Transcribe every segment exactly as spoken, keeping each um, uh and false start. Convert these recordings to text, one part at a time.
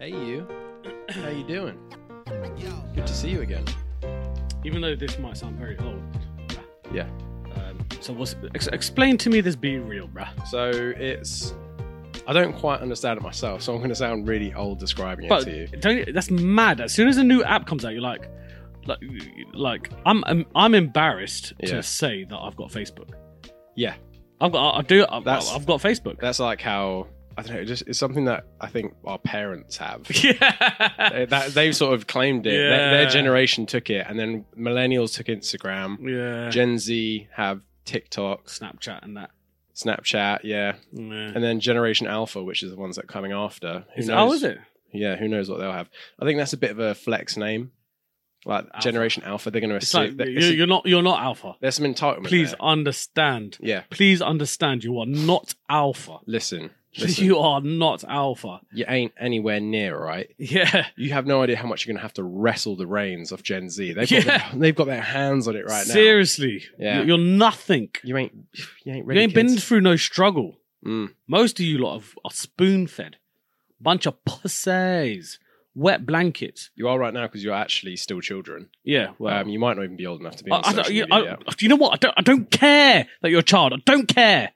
Hey you, how you doing? Good to see you again. Even though this might sound very old. Yeah. Um, so what's, ex- explain to me this Be Real, bruh. So it's, I don't quite understand it myself, so I'm going to sound really old describing it But to you. don't, that's mad. As soon as a new app comes out, you're like, like, like I'm, I'm, I'm embarrassed Yeah. to say that I've got Facebook. Yeah, I've got, I do, I've, That's- I've got Facebook. that's like how, I don't know, just it's something that I think our parents have. Yeah. they, that, they've sort of claimed it. Their, Yeah. their generation took it, and then millennials took Instagram. Yeah. Gen Z have TikTok, Snapchat and that. Snapchat, yeah. Yeah. And then Generation Alpha, which is the ones that are coming after. Who Is- knows? oh, is it? Yeah, who knows what they'll have. I think that's a bit of a flex name. Like Alpha. Generation Alpha, they're going to It's assume like that you're, you're not, you're not alpha. there's some entitlement. Please there. understand. Yeah, Please understand. You are not alpha. listen, listen. You are not alpha. You ain't anywhere near, right? Yeah. You have no idea how much you're going to have to wrestle the reins of Gen Z. They've got, Yeah. their, they've got their hands on it right now. Seriously. Yeah. You're, you're nothing. You ain't, you ain't ready. You ain't been kids. through no struggle. Mm. Most of you lot have- are spoon fed. Bunch of pussies. Wet blankets. You are right now because you're actually still children. Yeah. Well, Um, you might not even be old enough to be I, on I don't, social you, media I, yet. you know what? I don't, I don't care that you're a child. I don't care.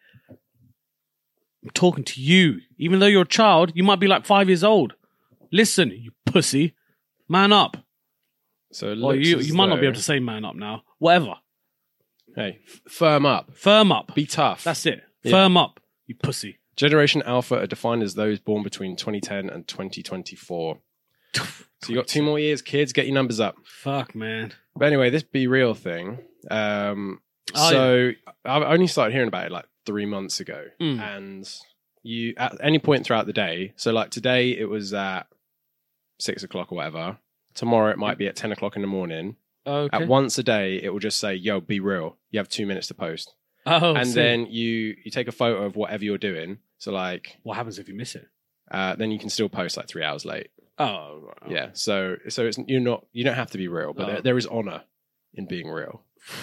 I'm talking to you. Even though you're a child, you might be like five years old. Listen, you pussy. Man up. So it Well, looks you, as you might not be though- able to say man up now. Whatever. Hey, f- firm up. Firm up. Be tough. That's it. Yeah. Firm up, you pussy. Generation Alpha are defined as those born between twenty ten and twenty twenty-four. So you got two more years, kids. Get your numbers up. Fuck, man. But anyway, this Be Real thing. Um, Oh, so I've only started hearing about it like three months ago, Mm. and you at any point throughout the day. So like today, it was at six o'clock or whatever. Tomorrow, it might be at ten o'clock in the morning. Okay. At once a day, it will just say, "Yo, be real. You have two minutes to post." oh, and sick. then you you take a photo of whatever you're doing. So like, What happens if you miss it? uh, then you can still post like three hours late. Oh, right. Yeah. So so it's you're not you don't have to be real, but Oh. there, there is honor in being real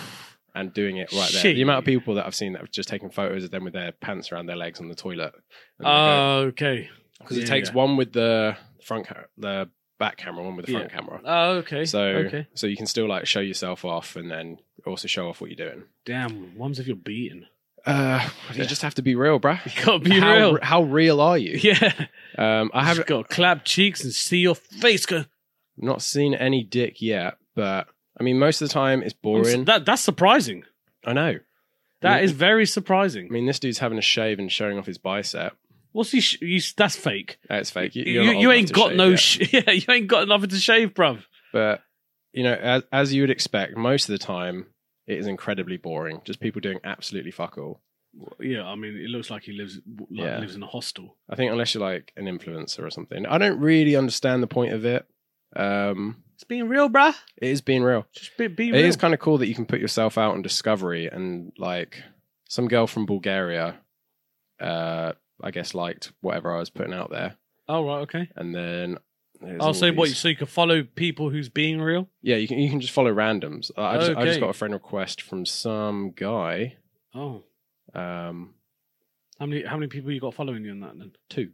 and doing it right there. Shit. The amount of people that I've seen that have just taken photos of them with their pants around their legs on the toilet. Oh, okay. Because it Yeah, takes yeah. one with the front ca- the back camera, one with the front Yeah. camera. Oh, okay. So okay. so you can still like show yourself off and then also show off what you're doing. Damn, what happens if you're beaten? Uh, you just have to be real, bruh. You gotta be how, real. How real are you? Yeah. Um, I I haven't have got to clap cheeks and see your face go. not seen any dick yet, but I mean, most of the time it's I'm boring. su- That, that's surprising. I know. That Mm. is very I surprising. mean, this dude's having a shave and showing off his bicep. What's he? Sh- you, that's fake. That's fake. You, You, you're not old you enough ain't to got shave no. yet. Sh- yeah, you ain't got nothing to shave, bruv. But you know, as, as you would expect, most of the time it is incredibly boring. Just people doing absolutely fuck all. Yeah, I mean, it looks like he lives like, Yeah. lives in a hostel. I think unless you're like an influencer or something, I don't really understand the point of it. Um, It's being real, bruh. it is being real. Just be, be It real. is kind of cool that you can put yourself out on Discovery and like some girl from Bulgaria, uh, I guess liked whatever I was putting out there, Oh right, okay. and then there's I'll all say what. these- So you can follow people who's being real. Yeah, you can you can just follow randoms. Uh, I just I just Okay. got a friend request from some guy. Oh, Um, how many how many people you got following you on that then? two.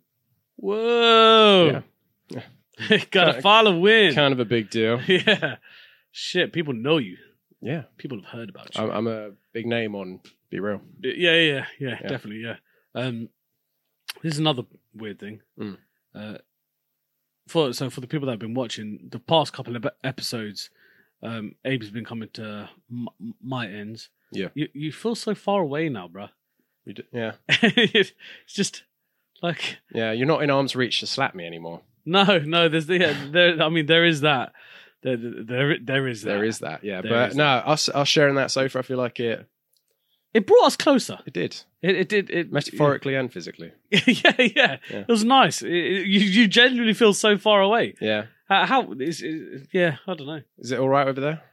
Whoa. Yeah. Got Kind- a follow in. Kind of a big deal. Yeah. Shit, people know you. Yeah, People have heard about you. I'm, I'm a big name on Be Real. yeah, yeah, yeah, yeah, Yeah. definitely, yeah. Um, this is another weird thing. Mm. Uh, for so for the people that have been watching the past couple of episodes, um, Abe's been coming to m- my ends. Yeah. you you feel so far away now, bruh. You d- yeah, It's just like yeah. You're not in arm's reach to slap me anymore. no, no. There's the yeah, there. I mean, there is that. There, there, there is that. There is that. Yeah, There but is no, us us sharing that sofa, I feel like it It brought us closer. it did It, it did. It metaphorically and physically. yeah, yeah, Yeah. It was nice. It, it- you, you genuinely feel so far away. Yeah. How? how is, is, yeah, I don't know. Is it all right over there?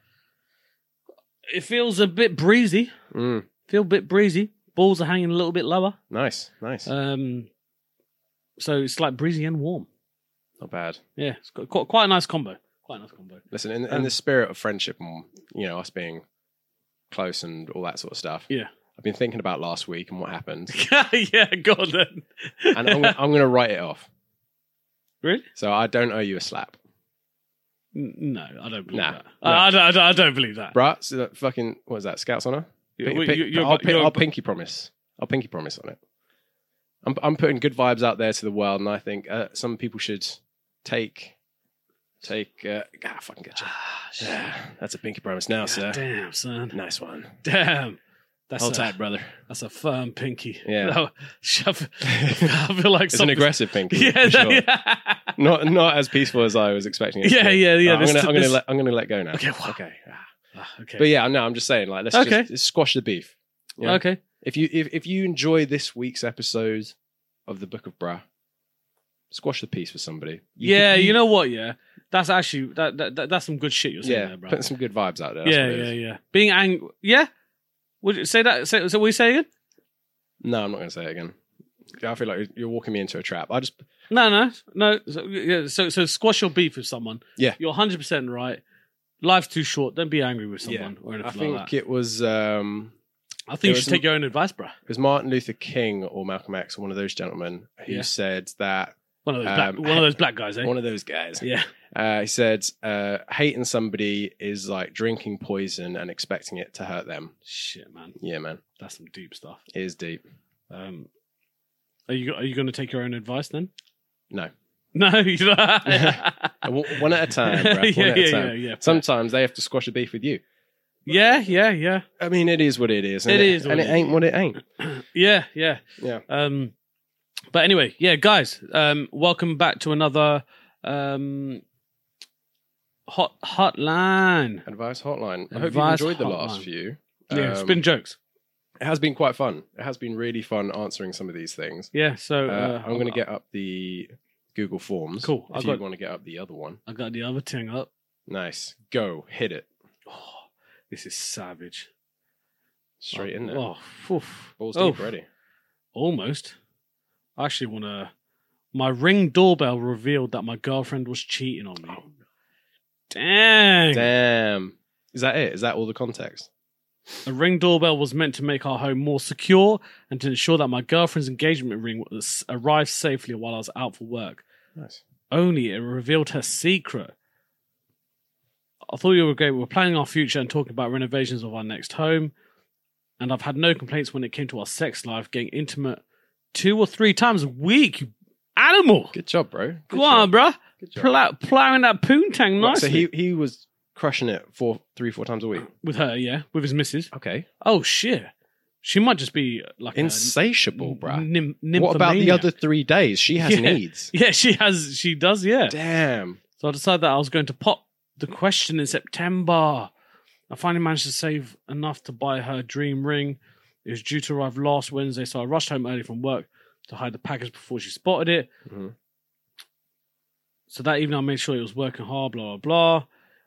It feels a bit breezy. Mm, Feel a bit breezy. Balls are hanging a little bit lower. nice, nice. Um, so it's like breezy and warm. Not bad. Yeah, it's got, quite, quite a nice combo. Quite a nice combo. Listen, in, in Um, the spirit of friendship and you know us being close and all that sort of stuff. Yeah. I've been thinking about last week and what happened, yeah, go on then. and I'm, gonna- I'm going to write it off. Really? So I don't owe you a slap. N- No, I don't believe Nah, that. no. I, I, don't- I, don't- I don't believe that. Bruh, so that fucking, what is that, Scouts Honor? Yeah, Pin- well, pin- you- you're- I'll, pin- you're- I'll pinky promise. I'll pinky promise on it. I'm, I'm putting good vibes out there to the world, and I think uh, some people should take, take, uh, ah, fucking get you. Yeah, that's a pinky promise now, sir. Damn, son. Nice one. Damn. That's Hold a, tight, brother. That's a firm pinky. Yeah. No, shove- I feel like It's an something- aggressive pinky. Yeah, for sure. yeah. not not as peaceful as I was expecting it to Yeah, be. yeah, yeah, Uh, I'm this- gonna I'm gonna this- let I'm gonna let go now. Okay, wow. Okay. Ah. Ah, okay. But yeah, no, I'm just saying, like, let's Okay. just let's squash the beef. You know? Okay. If you if, if you enjoy this week's episode of the Book of Bra, squash the peace for somebody. You yeah, can- you know what? Yeah, that's actually that, that, that that's some good shit you're saying yeah, there, bro. putting some good vibes out there. That's Yeah, what it yeah, is. yeah. Being angry. Yeah. Would you say that? Say, so, what are you saying again? No, I'm not going to say it again. I feel like you're walking me into a trap. I just No, no, no. So, yeah, so, so squash your beef with someone. Yeah. You're one hundred percent right. Life's too short. Don't be angry with yeah. someone or I anything think like that. it was um I think you it should was- take your own advice, bro. it was Martin Luther King or Malcolm X or one of those gentlemen who Yeah. said that One of those black, Um, one of those black guys, eh? one of those guys. Yeah. Uh, he said, uh, hating somebody is like drinking poison and expecting it to hurt them. Shit, man. Yeah, man. That's some deep stuff. It is deep. Um, are you are you going to take your own advice then? No. No, you don't. W- One at a time, bro. One yeah, at yeah, a time. yeah, yeah. Sometimes they have to squash a beef with you. Yeah, yeah, yeah, I mean, it is what it is. And It is what And it it ain't is. what it ain't. yeah, yeah. Yeah. Um, but anyway, yeah, guys, um, welcome back to another um, hot hotline. Advice hotline. I hope Advice you've enjoyed the hotline. last few. Yeah, it's Um, been jokes. It has been quite fun. It has been really fun answering some of these things. Yeah, so Uh, uh, I'm going to get up the Google Forms. Cool. If I've you got- want to get up the other one. I got the other thing up. Nice. Go. Hit it. Oh, this is savage. Straight oh, in there. Oh, oof. Balls oh. deep already. Almost. I actually want to. My Ring doorbell revealed that my girlfriend was cheating on me. Oh, Dang. damn. Is that it? Is that all the context? A Ring doorbell was meant to make our home more secure and to ensure that my girlfriend's engagement ring was, arrived safely while I was out for work. Nice. Only it revealed her secret. I thought you were great. We were planning our future and talking about renovations of our next home. And I've had no complaints when it came to our sex life, getting intimate two or three times a week. You animal! Good job, bro. Good Go job. on, bruh. Good job. Plow, plowing that poontang Right, nicely. so he he was crushing it four, three, four times a week. With her, yeah. With his missus. Okay. Oh, shit. She might just be like Insatiable, a bro. nym- What about the nymphomaniac. other three days? She has Yeah. needs. Yeah, she has. She does, yeah. Damn. So I decided that I was going to pop the question in September. I finally managed to save enough to buy her dream ring. It was due to arrive last Wednesday, so I rushed home early from work to hide the package before she spotted it. Mhm. So that evening, I made sure it was working hard, blah, blah, blah.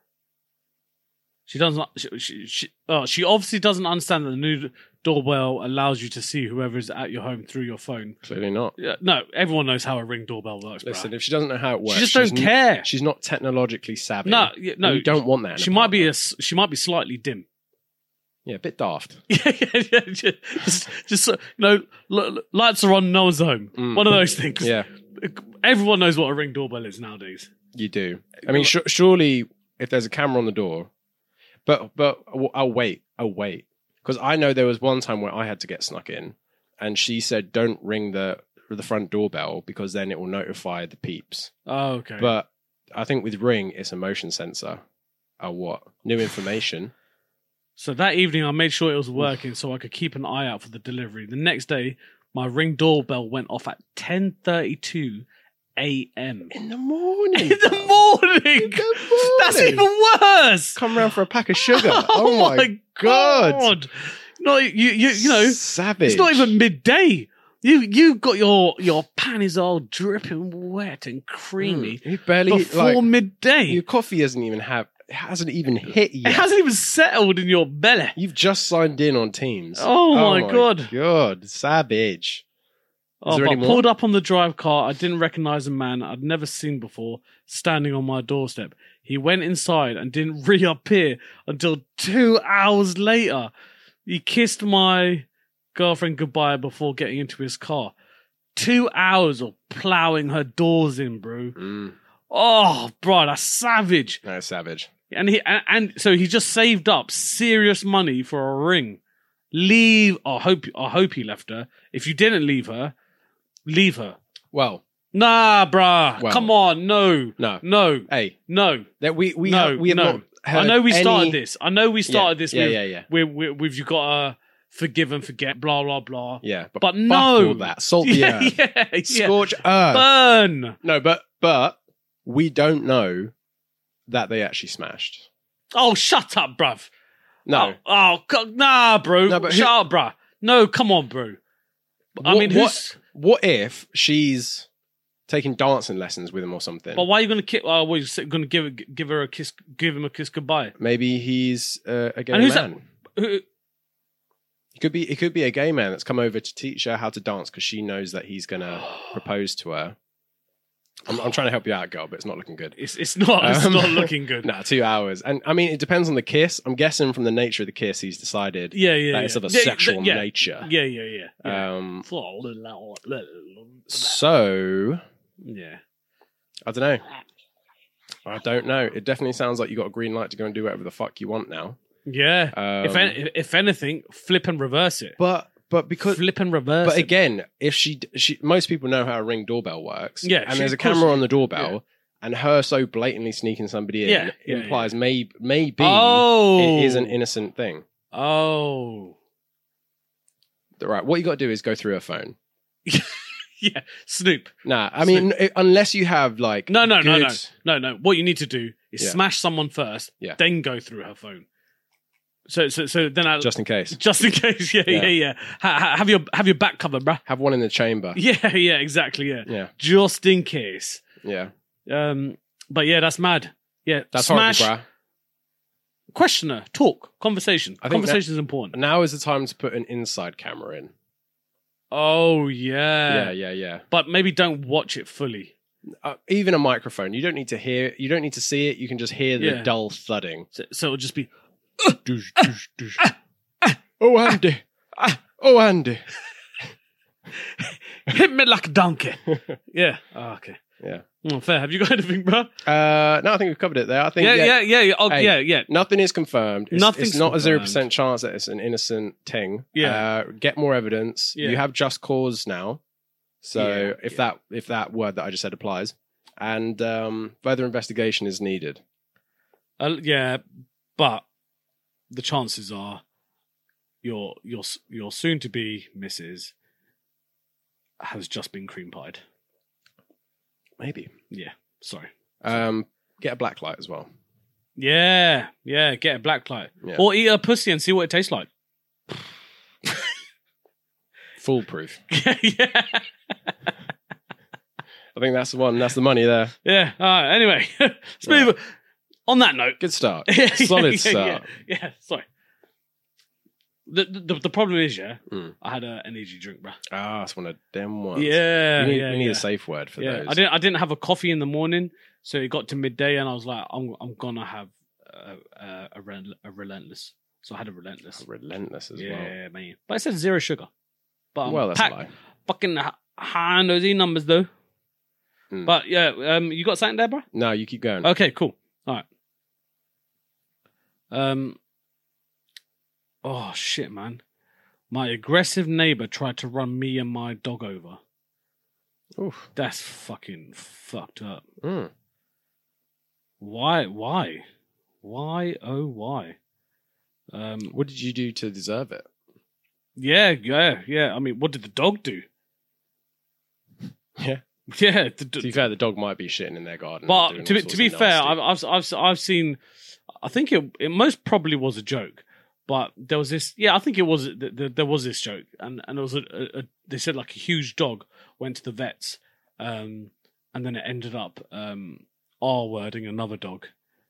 She doesn't. She, she, she, oh, she obviously doesn't understand that the new doorbell allows you to see whoever is at your home through your phone. Clearly not. Yeah, no, everyone knows how a Ring doorbell works. Listen, bruh. if she doesn't know how it works, She just she's don't n- care. She's not technologically savvy. No, yeah, no, And you don't want that. in a She might be a, partner. s- she might be slightly dim. yeah, a bit daft. Yeah, yeah, yeah. Just, just uh, you know, l- l- lights are on, no one's home. Mm. One of those things. Yeah, Everyone knows what a Ring doorbell is nowadays. you do. I mean, sh- surely if there's a camera on the door, but but I'll wait. I'll wait because I know there was one time where I had to get snuck in, and she said, "Don't ring the the front doorbell because then it will notify the peeps." Oh, okay. But I think with Ring, it's a motion sensor. Oh, what new information? So that evening, I made sure it was working so I could keep an eye out for the delivery. The next day, my Ring doorbell went off at ten thirty-two a.m. In the morning. In the morning! That's even worse! Come round for a pack of sugar. Oh, my god. No, you, you, you know, savage. it's not even midday. You, you got your, your panties all dripping wet and creamy Mm, you barely before like midday. your coffee hasn't even have it hasn't even hit It yet. hasn't even settled in your belly. You've just signed in on Teams. Oh, my God. God, savage. Oh, there but any I more? pulled up on the drive car. I didn't recognize a man I'd never seen before standing on my doorstep. He went inside and didn't reappear until two hours later. He kissed my girlfriend goodbye before getting into his car. two hours of ploughing her doors in, bro. Mm. Oh, bro, that's savage. No, savage. And he and, and so he just saved up serious money for a ring. Leave. I hope. I hope he left her. If you didn't leave her, leave her. Well, Nah, bruh. Well, Come on. No. no. No. Hey, No. that we we no. have, we have no. not heard I know we any... started this. I know we started yeah, this yeah, with, yeah, yeah. with, with, with you got to forgive and forget, blah, blah, blah. Yeah, but, But fuck no. all that. Salt the Yeah, earth. yeah, yeah. Scorch earth. Burn. No, but but we don't know that they actually smashed. Oh, shut up, bruv. No. Oh, oh co- nah, bro. No, but Shut who- up, bruh. No, come on, bro. I What- mean, who's... What if she's taking dancing lessons with him or something? But why are you going to kiss... Oh, what, you going to give give her a kiss, give him a kiss goodbye? Maybe he's uh, a gay And who's man. that? Who, It could be. It could be a gay man that's come over to teach her how to dance because she knows that he's gonna propose to her. I'm, I'm trying to help you out, girl, but it's not looking good. it's, it's not it's Um, not looking good. Nah, two hours, and I mean, it depends on the kiss. I'm guessing from the nature of the kiss, he's decided Yeah, yeah, that yeah. it's of a Yeah, sexual yeah, nature. Yeah, yeah, yeah. yeah. Um. yeah. So yeah. I don't know. I don't know. It definitely sounds like you got a green light to go and do whatever the fuck you want now. Yeah. Um, if any, if anything, flip and reverse it. But but because Flip and reverse but it. again, if she she most people know how a Ring doorbell works. Yeah, and she- there's a of course camera she- on the doorbell, yeah. and her so blatantly sneaking somebody in Yeah, yeah, implies may maybe Oh. it is an innocent thing. Oh. Right, what you got to do is go through her phone. Yeah. Snoop. Nah, I mean, it- unless you have like No, no, no, good- no. No, no. What you need to do is Yeah. smash someone first, Yeah. then go through her phone. So, so, so then I just in case. just in case, yeah, yeah, Yeah. yeah. Ha, ha, have your have your back covered, bruh. Have one in the chamber. Yeah, yeah, exactly, yeah. Yeah, Just in case. yeah. Um, but yeah, that's mad. Yeah, That's smash. horrible, bruh. Questioner, talk, conversation. I think Conversation is important. Now is the time to put an inside camera in. Oh yeah. Yeah, yeah, yeah. But maybe don't watch it fully. Uh, even a microphone. You don't need to hear. You don't need to see it. You can just hear the Yeah. dull thudding. So, so it'll just be Doosh, doosh, doosh. Oh, Andy. Oh, Andy. hit me like a donkey. Yeah. Oh, okay. Yeah. Oh, fair. Have you got anything, bro? Uh, no, I think we've covered it there. I think Yeah, yeah, yeah, yeah, yeah. Oh, Hey, yeah, yeah. nothing is confirmed. It's, Nothing's it's not a zero confirmed. percent chance that it's an innocent thing. Yeah. Uh, get more evidence. Yeah. You have just cause now. So Yeah, if yeah. that if that word that I just said applies, and um, further investigation is needed. Uh, yeah, but the chances are your your your soon to be missus has just been cream pied. Maybe. Yeah, sorry. Um, get a black light as well. Yeah, yeah. Get a black light Yeah. or eat a pussy and see what it tastes like. Foolproof. yeah, I think that's the one. That's the money there. yeah. All right. Anyway, let's move on that note. Good start. Yeah, Solid yeah, start. Yeah, yeah, sorry. The, the the problem is, yeah, Mm. I had an energy drink, bruh. Ah, it's one of them ones. Yeah, we need, yeah, we need yeah. a safe word for Yeah, those. I didn't. I didn't have a coffee in the morning, so it got to midday, and I was like, I'm I'm gonna have a a, a, rel- a relentless. So I had a relentless. Relentless as Yeah, man. But it said zero sugar. But well. um, Well, that's pack, a lie. fucking h- high on those E numbers though. Mm. But yeah, um, you got something there, bro? No, you keep going. Okay, cool. All right. Um. Oh shit, man! My aggressive neighbor tried to run me and my dog over. Oof. That's fucking fucked up. Mm. Why? Why? Why? Oh, why? Um. What did you do to deserve it? Yeah, yeah, yeah. I mean, what did the dog do? Yeah. Yeah. The, To be fair, the dog might be shitting in their garden. but doing to all be sorts to be of fair, nasty- I've, I've I've I've seen. I think it it most probably was a joke, but there was this. Yeah, I think it was. th- th- There was this joke, and and it was a, a, a. They said like a huge dog went to the vets, um, and then it ended up um R-wording another dog.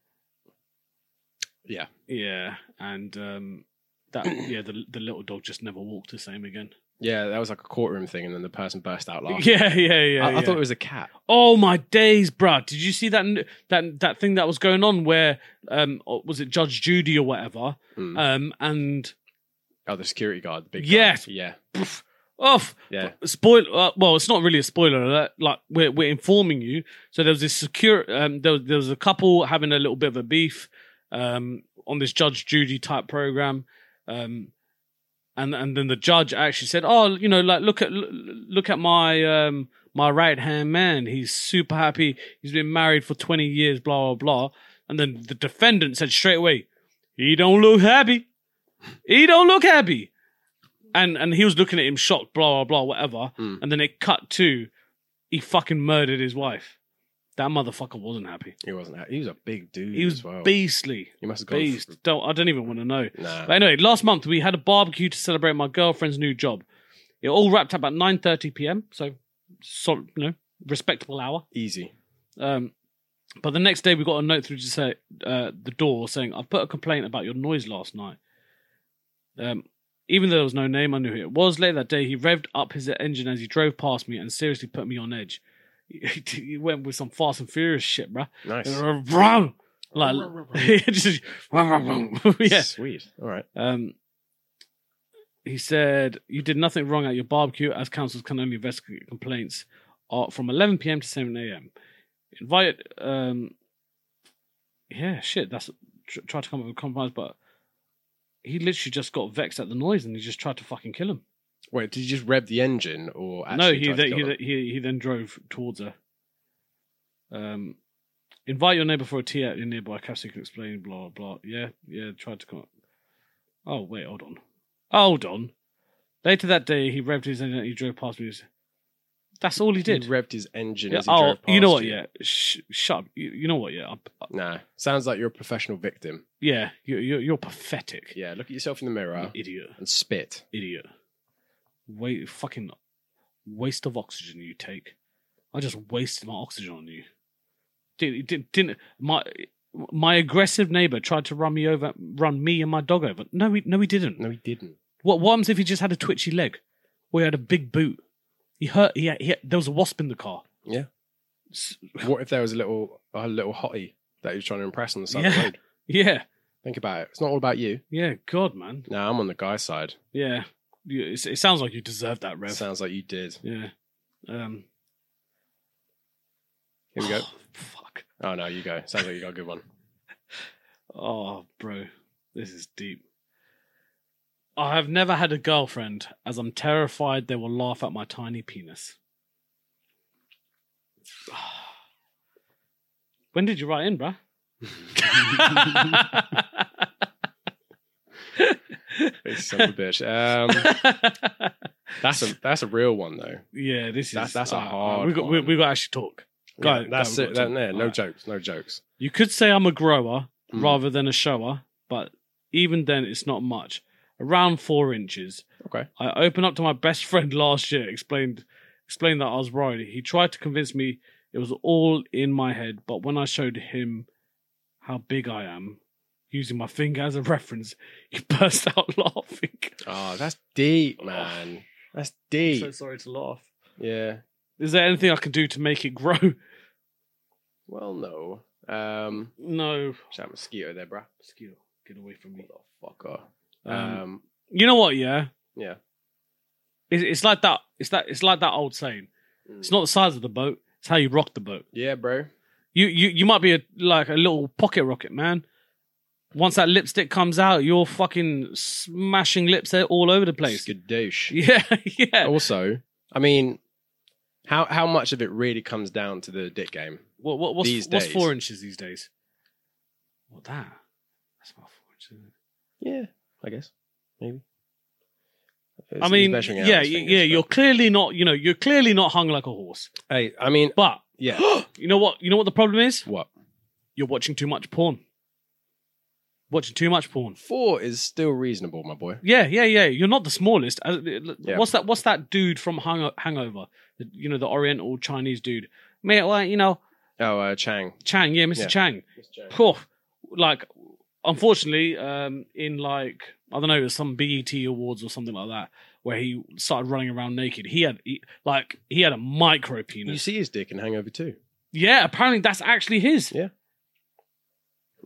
Yeah. Yeah, and um, that yeah, the the little dog just never walked the same again. Yeah, that was like a courtroom thing, and then the person burst out laughing. Yeah, yeah, yeah. I, I yeah. thought it was a cat. Oh my days, bruh. Did you see that that that thing that was going on where um or was it Judge Judy or whatever? Mm. Um and Oh, the security guard, the big Yes. guy. Yeah. pff, off. Yeah. Spoil. Uh, well, it's not really a spoiler alert. Like we're we're informing you. So there was this secure. Um, there was, there was a couple having a little bit of a beef, um, on this Judge Judy type program, um, and and then the judge actually said, "Oh, you know, like look at look at my um my right hand man. He's super happy. He's been married for twenty years. Blah blah blah." And then the defendant said straight away, "He don't look happy. He don't look happy." And and he was looking at him shocked, blah, blah, blah, whatever. Mm. And then it cut to, he fucking murdered his wife. That motherfucker wasn't happy. He wasn't. Ha- he was a big dude. He was as well. beastly. He must have gone. Beast. For, Don't, I don't even want to know. nah. But anyway, last month we had a barbecue to celebrate my girlfriend's new job. It all wrapped up at nine thirty p.m. So, so, you know, respectable hour. Easy. Um, but the next day we got a note through to say, uh, the door saying, "I've put a complaint about your noise last night." Um, Even though there was no name, I knew who it was. Later that day, he revved up his engine as he drove past me and seriously put me on edge. He, he went with some Fast and Furious shit, bruh. Nice. Like, just, yeah. Sweet. All right. Um, he said, "You did nothing wrong at your barbecue, as councils can only investigate complaints uh, from eleven p.m. to seven a.m. Invited, um, yeah, shit, that's, tr- tried to come up with a compromise, but he literally just got vexed at the noise and he just tried to fucking kill him." Wait, did you just rev the engine or actually No, he try to then, kill he, them? then- he he then drove towards her. Um, invite your neighbor for a tea at your nearby cafe. Can explain. Blah blah. Yeah, yeah. Tried to come. Up. Oh wait, hold on, hold on. Later that day, he revved his engine. And he drove past me. That's all he did. He revved his engine Yeah, as he oh, drove past you know what? you. Yeah, Sh- shut up. You, you know what? Yeah, I, I, Nah. Sounds like you're a professional victim. yeah. You, you, you're pathetic. Yeah. Look at yourself in the mirror You idiot. and spit. Idiot. Wait, fucking waste of oxygen you take. I just wasted my oxygen on you. Did didn't, didn't my my aggressive neighbor tried to run me over, run me and my dog over? No, he no, he didn't. No, he didn't. What what happens if he just had a twitchy leg, or he had a big boot? He hurt. He, had, he had, there was a wasp in the car. Yeah. What if there was a little a little hottie that he was trying to impress on the side of Yeah. the road? Yeah, Think about it. It's not all about you. yeah. God, man. Nah, I'm on the guy's side. Yeah, You- it, it sounds like you deserve that, Rev. Sounds like you did. Yeah. Um. Here we go. Fuck. Oh no, you go. Sounds like you got a good one. Oh, bro, this is deep. I have never had a girlfriend, as I'm terrified they will laugh at my tiny penis. When did you write in, bruh? This son of a bitch. Um, that's a that's a real one though. Yeah, this is That's- that's a uh, hard We got we, one. we got to actually talk. Guy, Yeah, that's guy, it. we That, got to yeah, talk. no Alright. jokes. No jokes. You could say I'm a grower Mm. rather than a shower, but even then, it's not much. Around four inches. Okay. I opened up to my best friend last year, explained explained that I was worried. He tried to convince me it was all in my head, but when I showed him how big I am, using my finger as a reference, he burst out laughing. Oh, that's deep, man. That's deep. I'm so sorry to laugh. Yeah. Is there anything I can do to make it grow? Well, no. Um, No. is that mosquito there, bruh? Mosquito, get away from me. Fucker. Um, Um, You know what? Yeah, yeah. it's, it's like that. It's that. It's like that old saying. Mm. It's not the size of the boat; it's how you rock the boat. Yeah, bro. You you you might be a, like a little pocket rocket, man. Once that lipstick comes out, you're fucking smashing lips all over the place. Skadoosh. Yeah, yeah. Also, I mean, how how much of it really comes down to the dick game? What, what what's these what's days. four inches these days? What that? That's about four inches. Isn't it? Yeah, I guess maybe. It's- I he's mean, measuring out yeah, his y- fingers, yeah. but- You're clearly not. You know, you're clearly not hung like a horse. Hey, I mean, But yeah. you know what? You know what the problem is? What? You're watching too much porn. Watching too much porn. Four is still reasonable, my boy. Yeah, yeah, yeah. You're not the smallest. Uh, Yeah. What's that? What's that dude from Hang- Hangover? The, you know, the Oriental Chinese dude. Mate, well, you know, Oh, uh, Chang. Chang. Yeah, Mister Yeah. Chang. Phew. Like, unfortunately, um, in like I don't know, it was some B E T awards or something like that, where he started running around naked. He had he, like he had a micro You penis. see his dick in Hangover too. Yeah, apparently that's actually his. Yeah.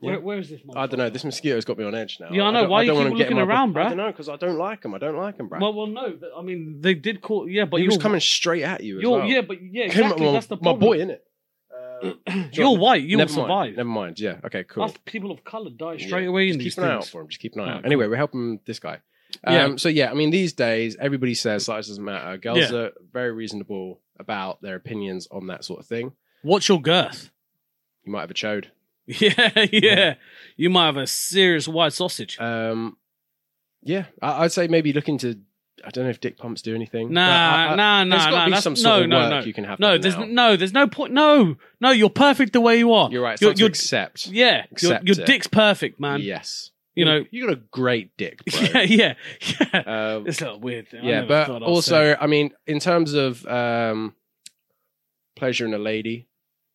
Where, where is this? I don't know. This mosquito's got me on edge now. Yeah, I know. don't- Why are you don't keep wanna get looking in my- around, I bruh? don't know, because I don't like them. I don't like them, bro. Well, well, no. I mean, they did call. Yeah, but he you're was coming straight at you as You're, well. yeah, but yeah, Him, exactly. my, That's the my problem. boy, innit? Uh, You're white. You will never mind. survive. Never mind. Yeah. Okay. Cool. Us people of color die straight Yeah. away in Just these keep an eye out things. for him. Just keep an eye Alright, out. cool. Anyway, we're helping this guy. Um, Yeah. So yeah, I mean, these days everybody says size doesn't matter. Girls Yeah. are very reasonable about their opinions on that sort of thing. What's your girth? You might have a chode. Yeah, yeah, Yeah. You might have a serious white sausage. Um, yeah, I, I'd say maybe look into. I don't know if dick pumps do anything. Nah, but I, I, nah, nah, There's got nah. to be that's- some sort no, of no, work no. you can have. No, done there's now. no, there's no point. No, no, you're perfect the way you are. You're right. It's You're, time to you're- accept. yeah, your, accept your it. dick's perfect, man. Yes. You know, you got a great dick, bro. yeah, yeah, yeah. Um, It's a little weird. I yeah, never but thought I'd say also, it. I mean, in terms of um, pleasure in a lady,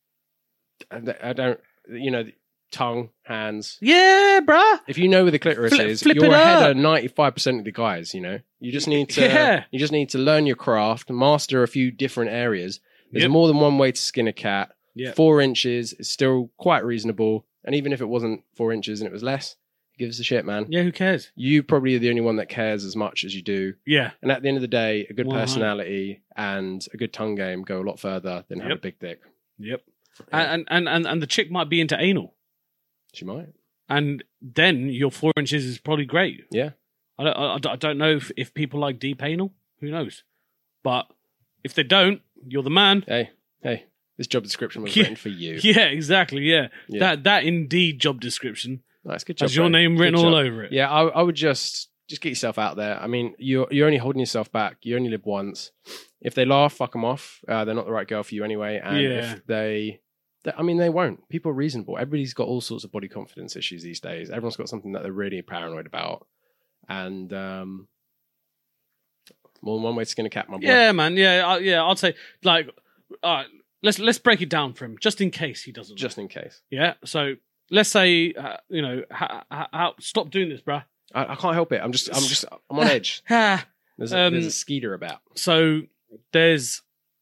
I I don't, you know, tongue, hands. yeah, bruh. If you know where the clitoris Flip- is, flip you're it ahead up. of ninety-five percent of the guys. You know, you just need to, Yeah. you just need to learn your craft, master a few different areas. There's Yep. more than one way to skin a cat. Yeah. Four inches is still quite reasonable, and even if it wasn't four inches and it was less, give us a shit, man. Yeah, who cares? You probably are the only one that cares as much as you do. Yeah, And at the end of the day, a good one hundred personality and a good tongue game go a lot further than having Yep. a big dick. yep. Yeah, And, and and and the chick might be into anal, she might. and then your four inches is probably great. Yeah. I don't, I, I don't know if, if people like deep anal. Who knows? But if they don't, you're the man. Hey, hey, this job description was Yeah. written for you. Yeah, exactly. Yeah, Yeah. that that indeed job description Nice, good job. has your bro. name Good written all job. over it. Yeah, I, I would just just get yourself out there. I mean, you're you're only holding yourself back. You only live once. If they laugh, fuck them off. Uh, they're not the right girl for you anyway. And Yeah. if they, they, I mean, they won't. People are reasonable. Everybody's got all sorts of body confidence issues these days. Everyone's got something that they're really paranoid about. And um, more than one way to skin a cat, my boy. Yeah, man. Yeah, I, yeah. I'd say like, all right, let's let's break it down for him, just in case he doesn't. Just in case. yeah. So let's say uh, you know, ha, ha, ha, stop doing this, bruh. I, I can't help it. I'm just, I'm just, I'm on edge. Ha. There's a, Um, there's a skeeter about. So there's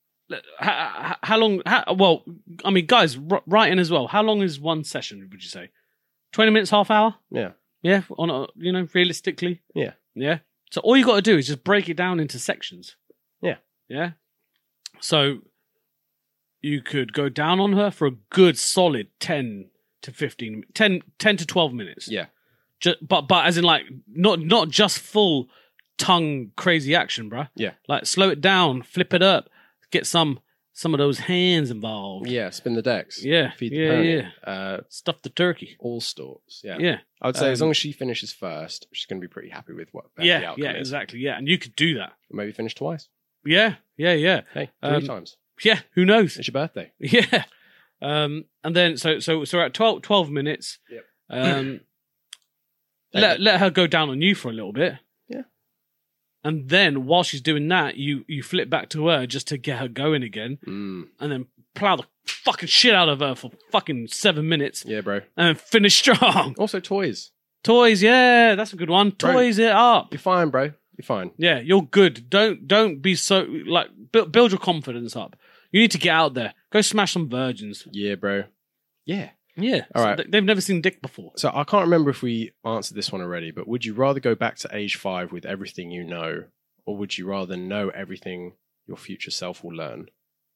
how, how long? How, well, I mean, guys, r- write in as well. How long is one session? Would you say twenty minutes, half hour? Yeah. Yeah, on a, you know, realistically. Yeah. Yeah. So all you got to do is just break it down into sections. Yeah. Yeah. So you could go down on her for a good solid ten to fifteen, ten, ten to twelve minutes. Yeah. Just, but but as in like not not just full tongue crazy action, bruh. Yeah. Like slow it down, flip it up, get some some of those hands involved. Yeah. Spin the decks. Yeah. Feed the yeah, pony. yeah. Uh, Stuff the turkey. all sorts. Yeah. Yeah. I would say as Um, long as she finishes first, she's going to be pretty happy with what the Yeah, outcome yeah, is. exactly. Yeah. And you could do that. Maybe finish twice. Yeah, yeah, yeah. Hey, three Um, times. Yeah, who knows? It's your birthday. Yeah. Um, and then so so so at twelve, twelve minutes, Yep. um, Thank let you. let her go down on you for a little bit. Yeah. And then while she's doing that, you you flip back to her just to get her going again, Mm. and then plow the fucking shit out of her for fucking seven minutes, Yeah, bro. and then finish strong. Also, toys. Toys, yeah, that's a good one. Bro. Toys it up. You're fine, bro. You're fine. Yeah, you're good. Don't don't be so like build, build your confidence up. You need to get out there. Go smash some virgins. Yeah, bro. Yeah. Yeah. All so right. th- they've never seen dick before. So I can't remember if we answered this one already, but would you rather go back to age five with everything you know, or would you rather know everything your future self will learn?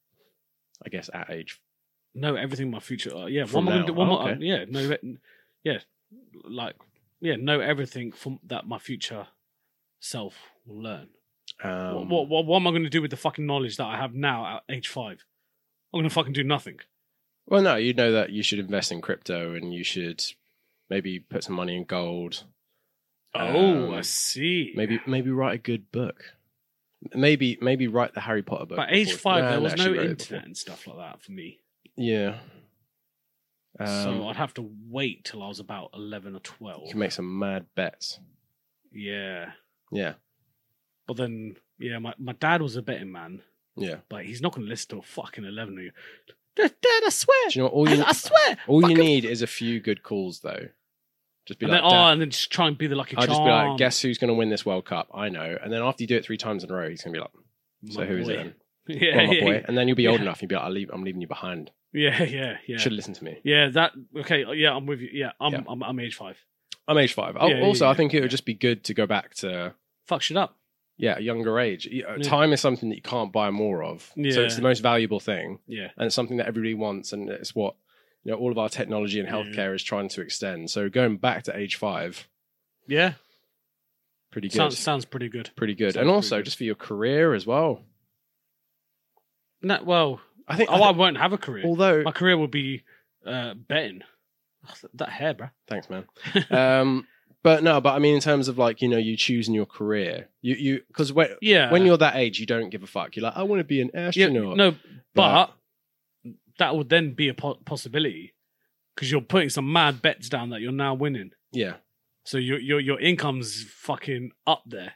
I guess at age. Know everything my future. Uh, yeah. From one more. now. One Oh, more. okay. uh, yeah. Know. it- Yeah. Like. Yeah. Know everything from that my future self will learn. Um, what, what, what, what am I going to do with the fucking knowledge that I have now at age five? I'm going to fucking do nothing. Well, no, you know that you should invest in crypto and you should maybe put some money in gold. Oh, Um, I see. Maybe maybe write a good book. Maybe maybe write the Harry Potter book. But age before- five, Nah, there nah, was she no wrote it internet before. and stuff like that for me. Yeah. Um, so I'd have to wait till I was about eleven or twelve. you can make some mad bets. Yeah. Yeah. But then, yeah, my, my dad was a betting man, Yeah. but he's not going to listen to a fucking eleven year Dad, Dad, I swear. Do you know what? All I, you, I swear. all you fucking- need is a few good calls, though. Just be And like, then, oh, "Dad," and then just try and be the lucky I'll charm. just be like, guess who's going to win this World Cup? I know. And then after you do it three times in a row, he's going to be like, so My who is boy. it then? Yeah, Well, my yeah, boy. yeah. And then you'll be old Yeah. enough. You'll be like, I'll leave, I'm leaving you behind. Yeah, yeah, yeah. Should listen to me. Yeah, that okay. Yeah, I'm with you. Yeah, I'm Yeah. I'm, I'm age five. I'm age five. Yeah, yeah, also, yeah, I think it would yeah. just be good to go back to Fuck shit up. yeah a younger age. Y- uh, Yeah. Time is something that you can't buy more of. So Yeah. it's the most valuable thing, Yeah, and it's something that everybody wants, and it's what you know all of our technology and Yeah. healthcare is trying to extend. So going back to age five, yeah. pretty good. Sounds sounds pretty good. pretty good, sounds and also pretty good. just for your career as well. No, well, I think. oh, I I think- won't have a career. although, My career would be uh, betting. Oh, that hair, bro. thanks, man. um, but no, but I mean, in terms of like you know, you choosing your career, you you because when Yeah. when you're that age, you don't give a fuck. You're like, I want to be an yeah, astronaut. no, But- but that would then be a po- possibility because you're putting some mad bets down that you're now winning. Yeah, So your your your income's fucking up there.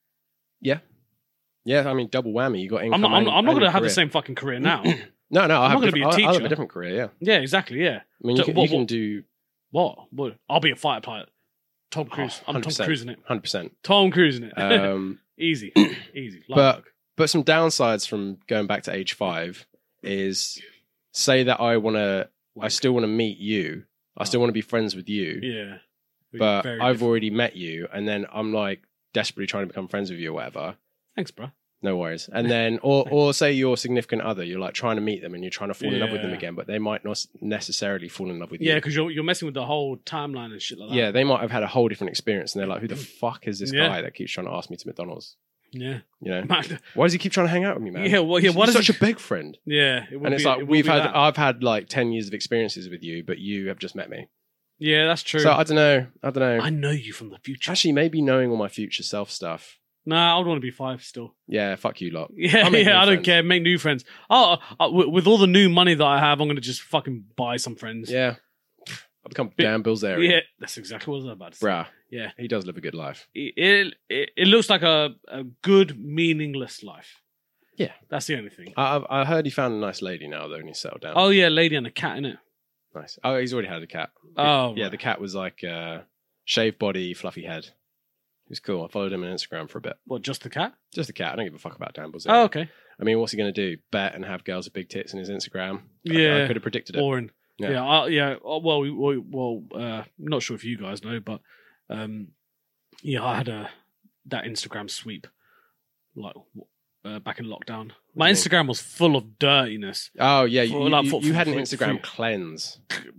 yeah. I mean, double whammy. You got I'm income. not. I'm, and- not- I'm not and going to your have the career. same fucking career now. No, no. I I'm have not gonna be a different- I'll- I'll have a teacher. different career. Yeah. yeah, exactly. Yeah. I mean, you So can, what- you can what- do What? What? I'll be a fighter pilot. Tom Cruise. Oh, I'm Tom one hundred percent. Cruising it. one hundred percent. Tom Cruising it. Um, easy, easy. Light but work. but some downsides from going back to age five is say that I want to, I still want to meet you. I still want to be friends with you, yeah. but Very I've different. already met you, and then I'm like desperately trying to become friends with you or whatever. Thanks, bro. No worries. And then, or or say your significant other, you're like trying to meet them and you're trying to fall in love with them Yeah. again, but they might not necessarily fall in love with you. Yeah, because you're you're messing with the whole timeline and shit like that. Yeah, they might have had a whole different experience, and they're like, "Who the fuck is this Yeah. guy that keeps trying to ask me to McDonald's?" Yeah. You know, Man, why does he keep trying to hang out with me, man? Yeah, well, yeah, He's what is such he- a big friend? yeah. It would And it's be- it like would we've be had, that. I've had like ten years of experiences with you, but you have just met me. Yeah, that's true. So I don't know. I don't know. I know you from the future. Actually, maybe knowing all my future self stuff. Nah, I would want to be five still. Yeah, fuck you lot. Yeah, I'll make yeah, new I don't friends. care. Make new friends. Oh, uh, with, with all the new money that I have, I'm going to just fucking buy some friends. Yeah, I've become Bit- Dan Bilzerian. Yeah, that's exactly what I was about to say. Bruh, Yeah. he does live a good life. It, it, it looks like a, a good, meaningless life. Yeah. That's the only thing. I, I've- I heard he found a nice lady now, though, and he settled down. Oh, yeah, lady and a cat in it. Nice. Oh, he's already had a cat. Oh, Yeah, right. the cat was like uh, shaved body, fluffy head. He was cool. I followed him on Instagram for a bit. What, just the cat? Just a cat. I don't give a fuck about Dan Bilzerian. Oh, okay. I mean, what's he going to do? Bet and have girls with big tits in his Instagram? I- Yeah. I, could have predicted it. Boring. Yeah. Yeah, yeah. I, yeah. oh, Well, we, we, well, uh, not sure if you guys know, but um, yeah, I had a that Instagram sweep like uh, back in lockdown. My do you Instagram was full of dirtiness, Oh, yeah. You, For- like, you- for- you for- had an for- Instagram for- cleanse.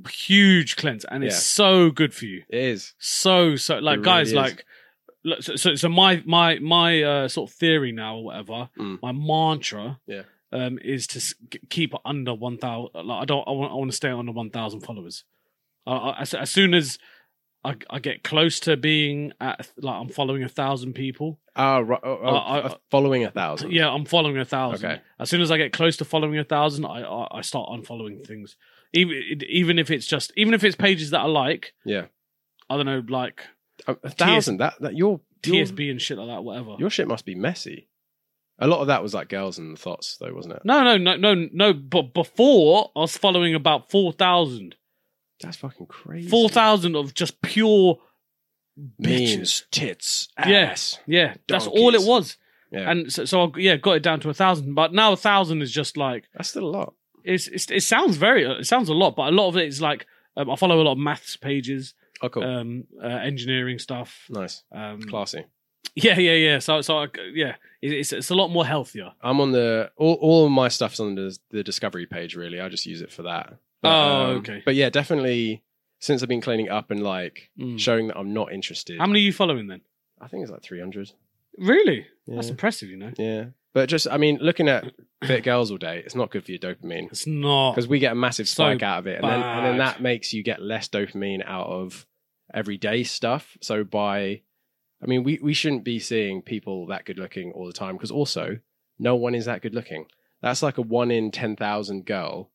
huge cleanse, and it's Yeah. so good for you. It is. So so like really guys is. like. look, So, so, so my my my uh, sort of theory now, or whatever, Mm. my mantra, Yeah. um, is to s- g- keep it under one thousand. Like, I don't, I want, I want to stay under one thousand followers. Uh, I- as, as soon as I, I get close to being at, like, I'm following a thousand people. Oh, right. Oh, oh, I- I- uh, following a thousand. Yeah, I'm following a thousand. Okay. As soon as I get close to following a thousand, I, I I start unfollowing things. Even even if it's just even if it's pages that I like. Yeah. I don't know, like A, a thousand. That that your T S your, B and shit like that, whatever. your shit must be messy. A lot of that was like girls and thoughts, though, wasn't it? No, no, no, no, no. But before I was following about four thousand. That's fucking crazy. Four thousand of just pure bitches. memes, tits, Yes, ass. yeah, that's all it donkeys. was. Yeah, And so, so I yeah, got it down to a thousand. But now a thousand is just like that's still a lot. it's, it's it sounds very it sounds a lot, but a lot of it is like um, I follow a lot of maths pages, Oh, cool. um, uh, engineering stuff. Nice, Um, classy. yeah, yeah, yeah. So so I, yeah, it, it's it's a lot more healthier. I'm on the all. All of my stuff's on the the discovery page. Really, I just use it for that. But, Oh, um, okay. But yeah, definitely. Since I've been cleaning up and like Mm. showing that I'm not interested, How many are you following then? I think it's like three hundred. Really? Yeah. That's impressive, you know. Yeah, but just I mean, looking at fit girls all day, it's not good for your dopamine. It's not. Because we get a massive So spike out of it, and then, and then bad. that makes you get less dopamine out of everyday stuff. So by, I mean, we, we shouldn't be seeing people that good looking all the time, because also no one is that good looking. That's like a one in ten thousand girl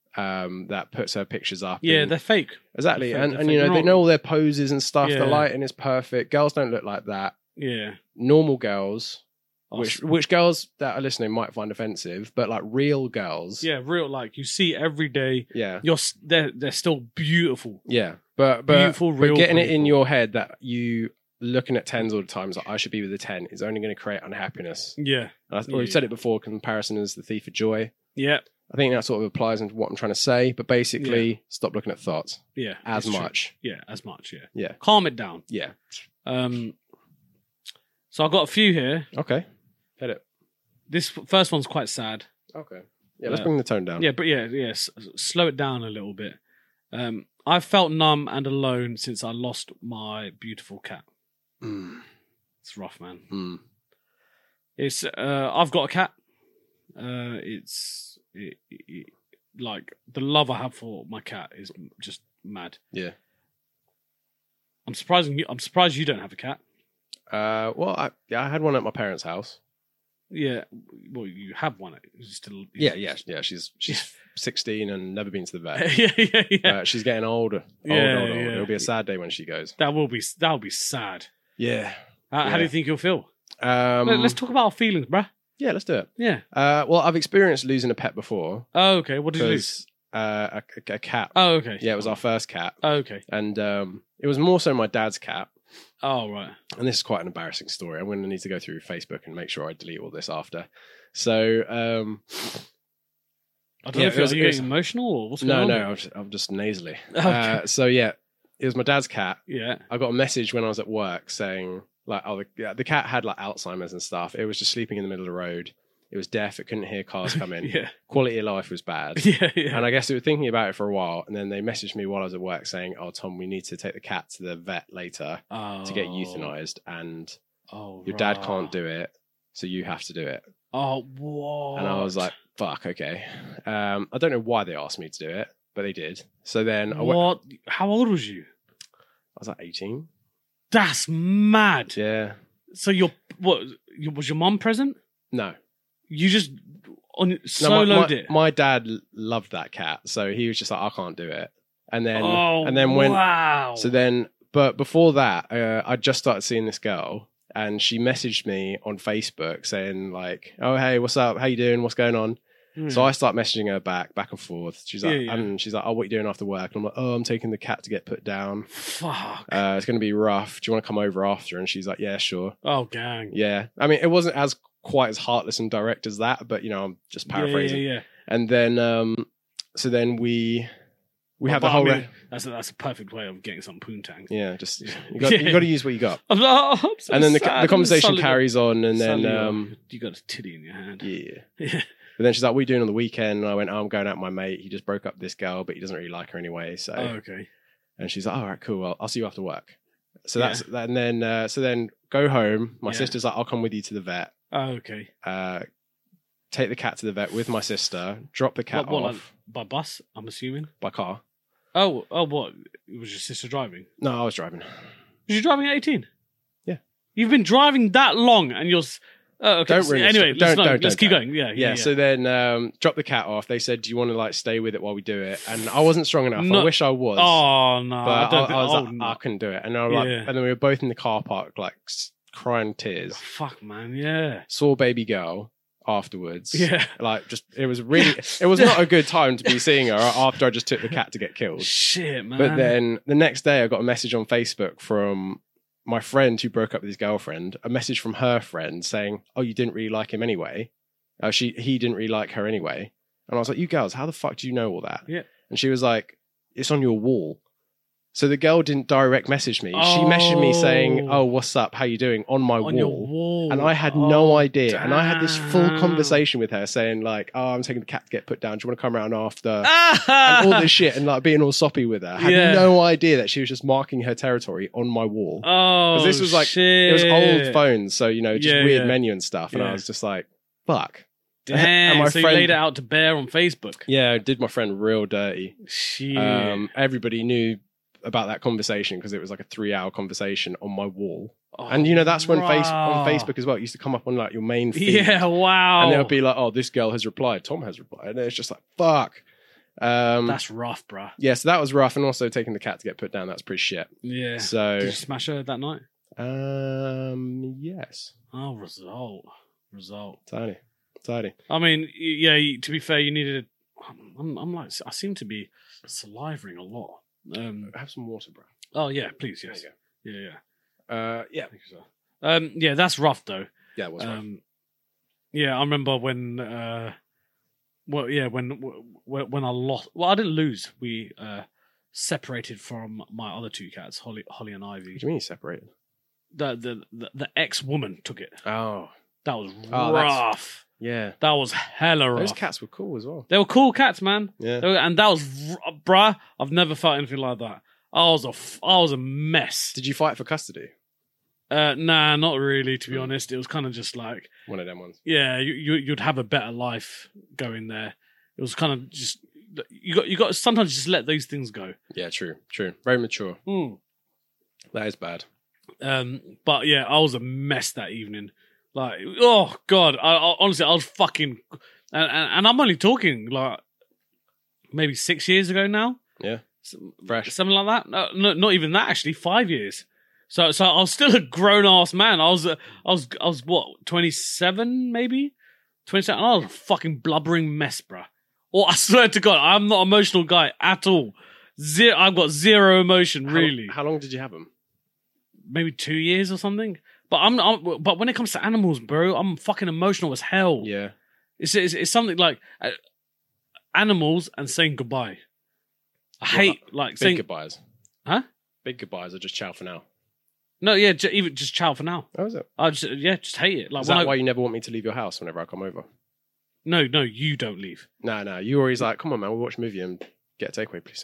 um, that puts her pictures up. Yeah, in- they're fake. exactly, they're and, fake, and they're you know fake. they You're know not- all their poses and stuff. Yeah. The lighting is perfect. Girls don't look like that. Yeah. Normal girls. Oh, Which which girls that are listening might find offensive, but like real girls, yeah, real like you see every day. yeah, You're s- they're they're still beautiful. yeah. But but, Beautiful, but real getting it in beautiful. your head that you looking at tens all the time, like I should be with a ten, is only going to create unhappiness. Yeah. And I, Yeah. we've said it before. Comparison is the thief of joy. Yeah. I think that sort of applies into what I'm trying to say. But basically, Yeah. stop looking at thoughts Yeah. as it's true. much. Yeah, as much. Yeah. Yeah. Calm it down. Yeah. Um, so I've got a few here. Okay. Hit it. This first one's quite sad. Okay. Yeah, let's Uh, bring the tone down. Yeah, but yeah, yeah, s- slow it down a little bit. Um, I've felt numb and alone since I lost my beautiful cat. Mm. It's rough, man. Mm. It's uh, I've got a cat. Uh, it's it, it, like the love I have for my cat is just mad. Yeah. I'm surprised. You, I'm surprised you don't have a cat. Uh, well, I, yeah, I had one at my parents' house. Yeah, well, you have one. It's still. Yeah, yeah, yeah. She's she's sixteen and never been to the vet. yeah, yeah, yeah. Uh, she's getting older, older, Yeah, older, older. yeah. It'll be a sad day when she goes. That will be. That will be sad. Yeah. How, how Yeah. do you think you'll feel? Um, Let- Let's talk about our feelings, bruh. Yeah, let's do it. Yeah. Uh, well, I've experienced losing a pet before Oh, okay. What did you lose? because uh, a, a cat. Oh, okay. Yeah, it was our first cat, Oh, okay. and um, it was more so my dad's cat. Oh, right. And this is quite an embarrassing story. I'm going to need to go through Facebook and make sure I delete all this after. So, um, I don't Yeah, know if it you're was- it getting was- emotional or what's no, going no, on. I'm just, I'm just nasally. Okay. Uh, so yeah, it was my dad's cat. Yeah. I got a message when I was at work saying like, oh, the, yeah, the cat had like Alzheimer's and stuff. It was just sleeping in the middle of the road. It was deaf. It couldn't hear cars come in. Yeah. Quality of life was bad. Yeah. Yeah. And I guess they were thinking about it for a while. And then they messaged me while I was at work saying, oh, Tom, we need to take the cat to the vet later oh. to get euthanized. And Oh, your dad right. can't do it. So you have to do it. Oh, what? And I was like, fuck, okay. Um, I don't know why they asked me to do it, but they did. So then I, went, what? How old was you? I was like eighteen. That's mad. Yeah. So your what? your- Was your mom present? No. You just on No, soloed my, my, it. my dad l- loved that cat. So he was just like, I can't do it. And then, oh, and then when, wow. so then, but before that, uh, I just started seeing this girl and she messaged me on Facebook saying like, oh, hey, what's up? How you doing? What's going on? Hmm. So I start messaging her back, back and forth. She's like, Yeah, yeah. and she's like, oh, what are you doing after work? And I'm like, oh, I'm taking the cat to get put down. Fuck. Uh, it's going to be rough. Do you want to come over after? And she's like, yeah, sure. oh, gang. Yeah. I mean, it wasn't as quite as heartless and direct as that, but you know, I'm just paraphrasing. Yeah, yeah, yeah. And then, um, so then we, we Well, have the but I whole, mean, re- that's a, that's a perfect way of getting some poontang. yeah, just, you got, Yeah. you got to use what you got. I'm like, oh, I'm so And then the, sad. the conversation Suddenly- carries on and then, suddenly, oh, um, you got a titty in your hand. yeah. Yeah. But then she's like, what are you doing on the weekend? And I went, oh, I'm going out with my mate. He just broke up with this girl, but he doesn't really like her anyway. So, Oh, okay. and she's like, all right, cool. Well, I'll see you after work. So Yeah. that's, and then, uh, so then go home. My Yeah. sister's like, I'll come with you to the vet. Oh, okay. Uh, take the cat to the vet with my sister, drop the cat What, what, off like, by bus, I'm assuming? by car. Oh, oh, what? Was your sister driving? No, I was driving. Was you driving at eighteen? Yeah. You've been driving that long and you're... s- Oh, okay. Don't so ruin it. anyway, Don't- let's, no, don't- let's don't- keep don't. going. Yeah, Yeah, yeah, yeah. so then um, drop the cat off. They said, do you want to like stay with it while we do it? And I wasn't strong enough. No. I wish I was. oh, no. but I, I, don't I think, was oh, like, no. I couldn't do it. And, I was like, Yeah. and then we were both in the car park, like s- crying tears. Fuck, man, yeah. Saw baby girl afterwards. Yeah. Like, just, it was really, it was not a good time to be seeing her after I just took the cat to get killed. Shit, man. But then the next day, I got a message on Facebook from my friend who broke up with his girlfriend, a message from her friend saying, oh, you didn't really like him anyway. Uh, she He didn't really like her anyway. And I was like, you girls, how the fuck do you know all that? Yeah. And she was like, it's on your wall. So the girl didn't direct message me. She messaged me saying, Oh. oh, what's up? How you doing? On my on wall. your wall. And I had Oh, no idea. And I had this full damn. conversation with her saying like, oh, I'm taking the cat to get put down. Do you want to come around after? Ah! And all this shit and like being all soppy with her. I had Yeah. no idea that she was just marking her territory on my wall. Oh, 'Cause this was like- shit. It was old phones, so you know, just Yeah, weird yeah. menu and stuff. And Yeah. I was just like, fuck. Damn, And my so friend- you laid it out to bear on Facebook. Yeah, I did my friend real dirty. Shit. Um, everybody knew about that conversation because it was like a three hour conversation on my wall. Oh, And you know, that's when face wow. on Facebook as well, it used to come up on like your main feed. Yeah, wow. And they'll be like, oh, this girl has replied. Tom has replied. And it's just like, fuck. Um, That's rough, bruh. yeah, so that was rough. And also taking the cat to get put down, that's pretty shit. Yeah. So, Did you smash her that night? um, yes. Oh, result. Result. Tiny. Tiny. I mean, y- yeah, you- to be fair, you needed... I'm, I'm like... I seem to be salivating a lot. Um, Have some water, bro. oh, yeah, please, There yes. you Yeah, yeah. go. Uh, yeah. Thank you, sir. Um, yeah, that's rough, though. Yeah, it was rough. Um, yeah, I remember when uh, Well, yeah, when when when I lost, well, I didn't lose. We uh, separated from my other two cats, Holly, Holly and Ivy. What do you mean separated? The the the, the ex woman took it. Oh, That was Oh, that's- rough. yeah. That was hella rough. Those cats were cool as well. They were cool cats, man. Yeah. They were- and that was, r- bruh. I've never felt anything like that. I was a, f- I was a mess. Did you fight for custody? Uh, nah, not really. To be Mm. honest, it was kind of just like, One of them ones. yeah, you, you you'd have a better life going there. It was kind of just you got you got to sometimes just let those things go. Yeah, true, true. Very mature. Mm. That is bad. Um, but yeah, I was a mess that evening. Like, oh god, I, I honestly I was fucking, and, and, and I'm only talking like maybe six years ago now. Yeah. Fresh. Something like that. No, no, not even that. Actually, five years. So, so I was still a grown ass man. I was, uh, I was, I was what, twenty-seven, maybe twenty-seven. I was a fucking blubbering mess, bruh. Or I swear to God, I'm not an emotional guy at all. Zero. I've got zero emotion, How- really. How, long did you have them? Maybe two years or something. But I'm, I'm, but when it comes to animals, bro, I'm fucking emotional as hell. Yeah. It's, it's, it's something like uh, animals and saying goodbye. I hate like Big saying, goodbyes. huh? Big goodbyes are just ciao for now. No, yeah, j- even just ciao for now. Oh, is it? I just, yeah, just hate it. Like, Is when that I, why you never want me to leave your house whenever I come over? no, no, you don't leave. No, no. You always like, come on, man, we'll watch a movie and get a takeaway, please.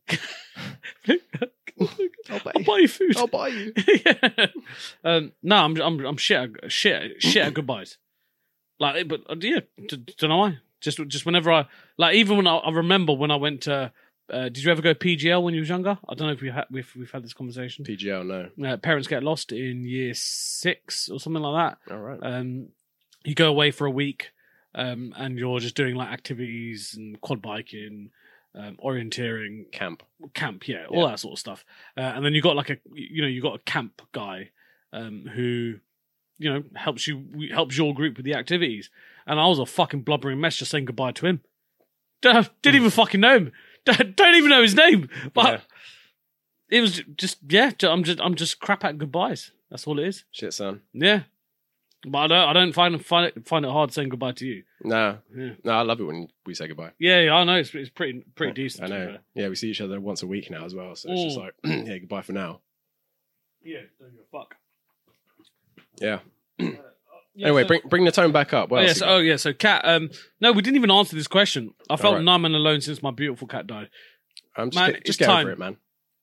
I'll buy I'll buy you food. I'll buy you. yeah. Um, no, I'm, I'm, I'm shit, at, shit, shit at goodbyes. Like, but uh, yeah, d- don't know why. Just, just whenever I, like, even when I, I remember when I went to. Uh, did you ever go P G L when you was younger? I don't know if we had if we've had this conversation. P G L, no. Uh, parents get lost in year six or something like that. All right. Um, you go away for a week, um, and you're just doing like activities and quad biking, um, orienteering, Camp. camp, yeah, all Yeah. that sort of stuff. Uh, and then you got like a, you know, you got a camp guy, um, who, you know, helps you helps your group with the activities. And I was a fucking blubbering mess just saying goodbye to him. Didn't even fucking know him. Don't even know his name. But Yeah. it was just, yeah, I'm just, I'm just crap at goodbyes. That's all it is. Shit, son. Yeah. But I don't, I don't find find it find it hard saying goodbye to you. No. Yeah, No, I love it when we say goodbye. yeah, yeah I know it's, it's pretty pretty decent. I to be know. fair. Yeah, we see each other once a week now as well. So it's just Mm. like, yeah, goodbye for now. Yeah, don't give a fuck. Yeah. Yeah, Anyway, so- bring bring the tone back up. What Oh, else yes. you got? Oh, yeah. So, cat. Um, no, we didn't even answer this question. I felt right. numb and alone since my beautiful cat died. Um, just man, get, just it's get time. over it, man.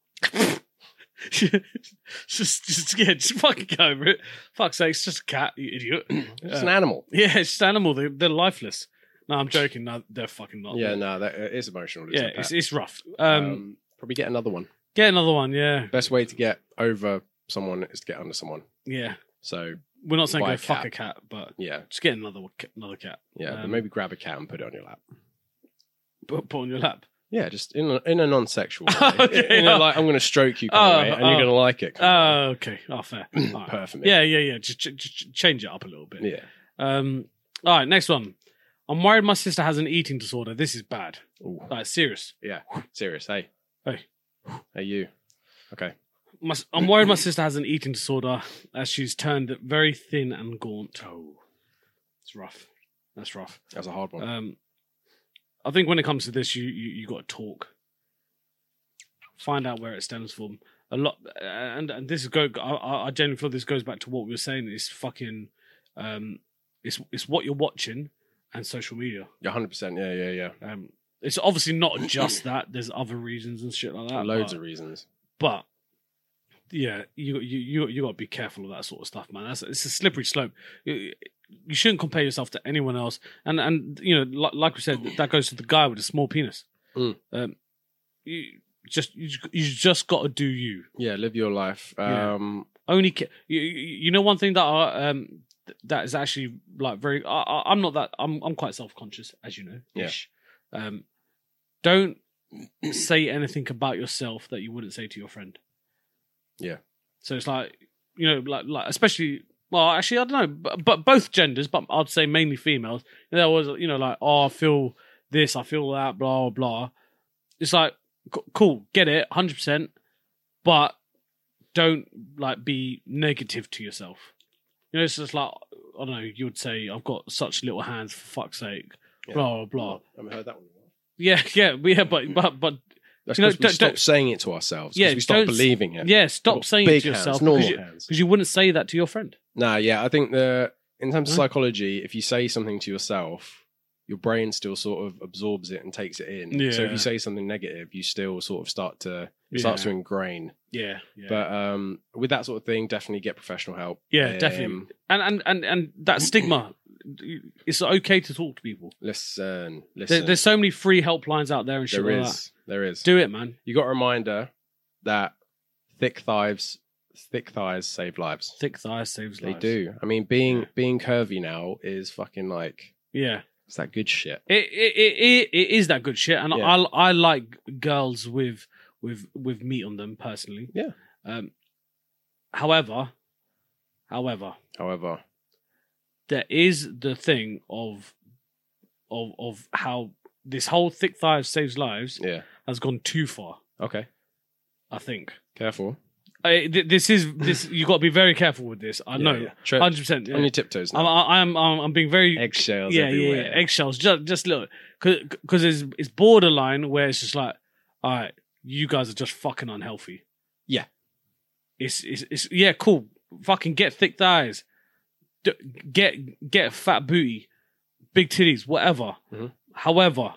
just, just, yeah, just fucking get over it. Fuck's sake, it's just a cat, you idiot. It's just Uh, an animal. yeah, it's just an animal. They're, they're lifeless. No, I'm joking. No, they're fucking not. Yeah, no, that it is emotional. yeah, a it's, pet. it's rough. Um, um, probably get another one. get another one. Yeah, Best way to get over someone is to get under someone. yeah. So We're not saying Buy go a fuck cat. a cat, but yeah, just get another one- another cat. yeah. but Um, maybe grab a cat and put it on your lap. Put, put on your lap. Yeah, just in a, in a non-sexual way. Okay. In a, like, I'm going to stroke you kind Oh, of way, and oh. you're going to like it. Kind Oh, okay. Oh, fair. of way. All right. Perfect. Yeah, yeah, yeah. Just, ch- ch- change it up a little bit. Yeah. Um. All right, next one. I'm worried my sister has an eating disorder. This is bad. Ooh. Like, serious. Yeah. Serious. Hey. Hey. Hey, you. Okay. My, I'm worried my sister has an eating disorder as she's turned very thin and gaunt. Oh, It's rough. That's rough. that's a hard one. Um, I think when it comes to this, you you, you got to talk. Find out where it stems from. A lot, and and this is go. I, I genuinely feel this goes back to what we were saying. It's fucking, um, it's it's what you're watching and social media. Yeah, one hundred percent. Yeah, yeah, yeah. Um, it's obviously not just that. There's other reasons and shit like that. Loads but, of reasons. But yeah, you you you you got to be careful of that sort of stuff, man. That's it's a slippery slope. You, you shouldn't compare yourself to anyone else. And and you know, like, like we said, that goes to the guy with a small penis. Mm. Um, you just you, you just got to do you. Yeah, live your life. Yeah. Um, Only ca- you, you you know one thing that I um th- that is actually like very. I, I, I'm not that. I'm I'm quite self conscious, as you know. Yeah. Ish. Um, don't say anything about yourself that you wouldn't say to your friend. Yeah. So it's like, you know, like like especially. Well, actually, I don't know, but, but both genders, but I'd say mainly females. There was, you know, like, oh, I feel this, I feel that, blah, blah, blah. It's like, c- cool, get it, one hundred percent, but don't, like, be negative to yourself. You know, it's just like, I don't know, you would say, I've got such little hands, for fuck's sake. Yeah. blah, blah, blah. I haven't heard that one. Yeah, yeah, yeah, but, but, but, That's You know, because we don't- stop don't- saying it to ourselves. Yeah, Yeah, we stop don't- believing it. yeah, We've stop got saying it big to yourself hands, because normal you, hands. because you wouldn't say that to your friend. Nah, yeah, I think the in terms of Huh? psychology, if you say something to yourself, your brain still sort of absorbs it and takes it in. So if Yeah. you say something negative, you still sort of start to it starts to Yeah. ingrain. Yeah, yeah. But um, with that sort of thing, definitely get professional help. Yeah, Um, definitely. And, and and and that stigma, it's okay to talk to people. Listen, There, listen. there's so many free helplines out there and shit there like is, there is. that. Do it, man. You got a reminder that thick thighs, thick thighs save lives. Thick thighs saves They lives. do. I mean, being Yeah. being curvy now is fucking like Yeah. it's that good shit. It it, it, it, it is that good shit, and Yeah. I I like girls with with with meat on them personally. Yeah. Um. However, however, However, there is the thing of of of how this whole thick thighs saves lives yeah. has gone too far. Okay. I think. Careful. I, th- this is this. You got to be very careful with this. I Yeah, know, yeah. Tread hundred percent. on your tiptoes I'm, now. I- I'm I'm I'm being very Eggshells yeah, yeah, everywhere. yeah, eggshells. Just, just look, because it's it's borderline where it's just like, all right, you guys are just fucking unhealthy. Yeah. It's it's, it's yeah, cool. Fucking get thick thighs, D- get get a fat booty, big titties, whatever. Mhm. However,